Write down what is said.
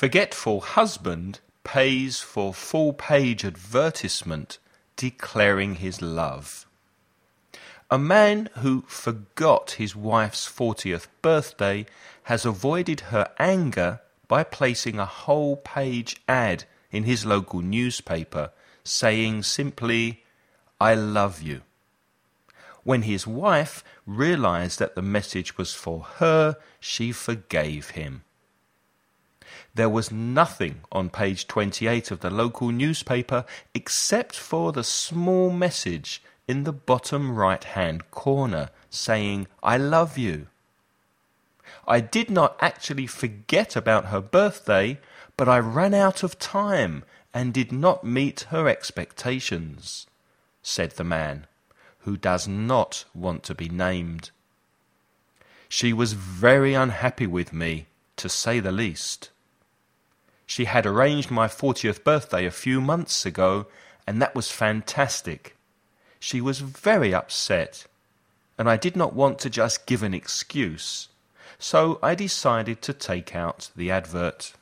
Forgetful husband pays for full-page advertisement declaring his love. A man who forgot his wife's 40th birthday has avoided her anger by placing a whole-page ad in his local newspaper saying simply, "I love you." When his wife realized that the message was for her, she forgave him. There was nothing on page 28 of the local newspaper except for the small message in the bottom right-hand corner saying, "I love you." I did not actually forget about her birthday, but I ran out of time and did not meet her expectations, said the man, who does not want to be named. She was very unhappy with me, to say the least. She had arranged my 40th birthday a few months ago, and that was fantastic. She was very upset, and I did not want to just give an excuse, so I decided to take out the advert.